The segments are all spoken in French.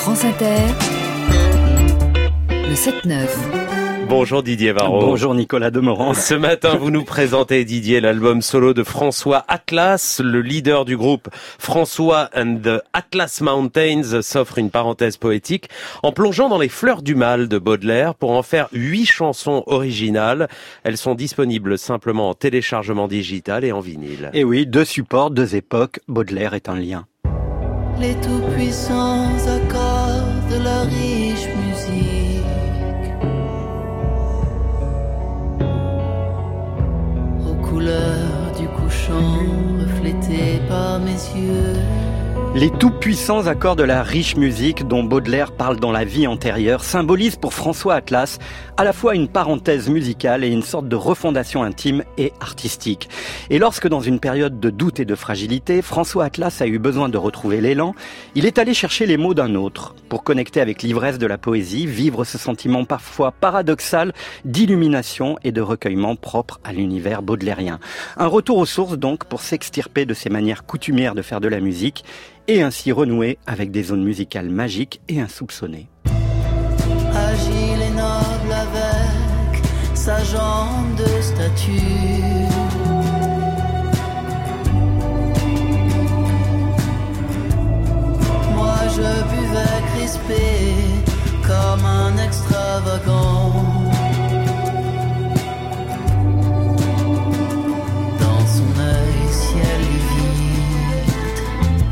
France Inter, le 7-9. Bonjour Didier Varro. Bonjour Nicolas Demorand. Ce matin, vous nous présentez, Didier, l'album solo de François Atlas. Le leader du groupe François and the Atlas Mountains s'offre une parenthèse poétique en plongeant dans les fleurs du mal de Baudelaire pour en faire 8 chansons originales. Elles sont disponibles simplement en téléchargement digital et en vinyle. Et oui, 2 supports, 2 époques, Baudelaire est un lien. Les tout-puissants accords de la riche musique, aux couleurs du couchant reflétées par mes yeux. Les tout-puissants accords de la riche musique dont Baudelaire parle dans La vie antérieure symbolisent pour François Atlas à la fois une parenthèse musicale et une sorte de refondation intime et artistique. Et lorsque dans une période de doute et de fragilité, François Atlas a eu besoin de retrouver l'élan, il est allé chercher les mots d'un autre pour connecter avec l'ivresse de la poésie, vivre ce sentiment parfois paradoxal d'illumination et de recueillement propre à l'univers baudelairien. Un retour aux sources donc pour s'extirper de ces manières coutumières de faire de la musique et ainsi renouer avec des zones musicales magiques et insoupçonnées. Agile et noble avec sa jambe de statue, moi je buvais crispé comme un extravagant. Dans son œil ciel livide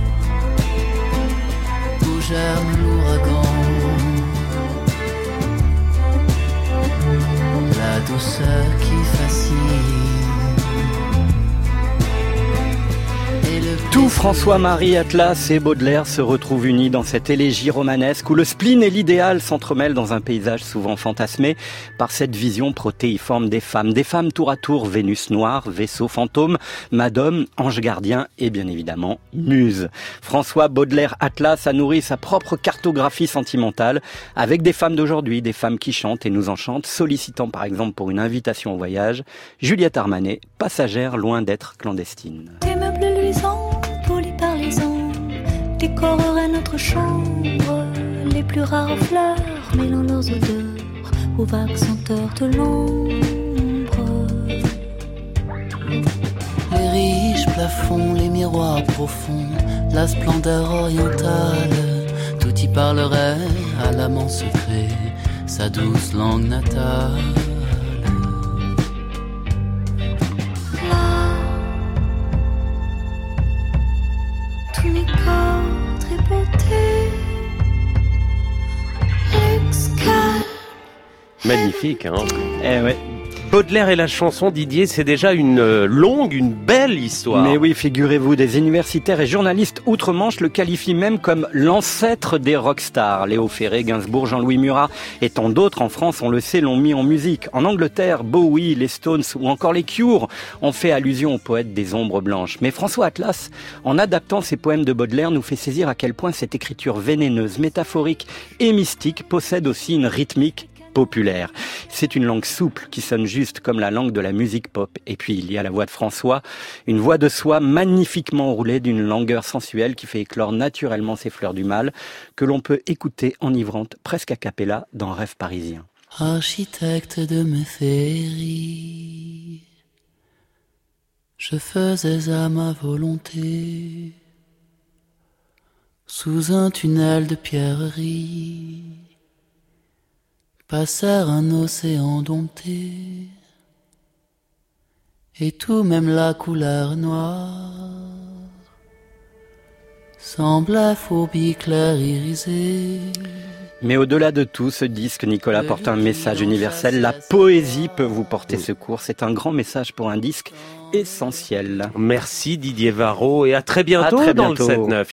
où germe l'ouragan, la douceur qui fascine. Tout François-Marie Atlas et Baudelaire se retrouvent unis dans cette élégie romanesque où le spleen et l'idéal s'entremêlent dans un paysage souvent fantasmé par cette vision protéiforme des femmes tour à tour, Vénus noire, vaisseau fantôme, Madone, ange gardien et bien évidemment Muse. François Baudelaire Atlas a nourri sa propre cartographie sentimentale avec des femmes d'aujourd'hui, des femmes qui chantent et nous enchantent, sollicitant par exemple pour une invitation au voyage Juliette Armanet, passagère loin d'être clandestine. Tes meubles luisants, polis par les ans, décoreraient notre chambre. Les plus rares fleurs mêlant leurs odeurs aux vagues senteurs de l'ombre. Les riches plafonds, les miroirs profonds, la splendeur orientale, tout y parlerait à l'amant secret, sa douce langue natale. Tous mes corps très beauté, l'excale. Magnifique, hein. Eh ouais. Baudelaire et la chanson, Didier, c'est déjà une belle histoire. Mais oui, figurez-vous, des universitaires et journalistes outre-Manche le qualifient même comme l'ancêtre des rockstars. Léo Ferré, Gainsbourg, Jean-Louis Murat et tant d'autres en France, on le sait, l'ont mis en musique. En Angleterre, Bowie, les Stones ou encore les Cure ont fait allusion au poète des ombres blanches. Mais François Atlas, en adaptant ces poèmes de Baudelaire, nous fait saisir à quel point cette écriture vénéneuse, métaphorique et mystique possède aussi une rythmique populaire. C'est une langue souple qui sonne juste comme la langue de la musique pop. Et puis il y a la voix de François, une voix de soie magnifiquement roulée d'une langueur sensuelle qui fait éclore naturellement ces fleurs du mal que l'on peut écouter enivrante presque a cappella dans Rêve parisien. Architecte de mes féeries, je faisais à ma volonté sous un tunnel de pierreries. Passèrent un océan dompté, et tout, même la couleur noire, semblait phobie clair irisée. Mais au-delà de tout, ce disque, Nicolas, porte un message universel. La poésie peut vous porter secours. C'est un grand message pour un disque essentiel. Merci Didier Varro et à très bientôt, dans le 7-9.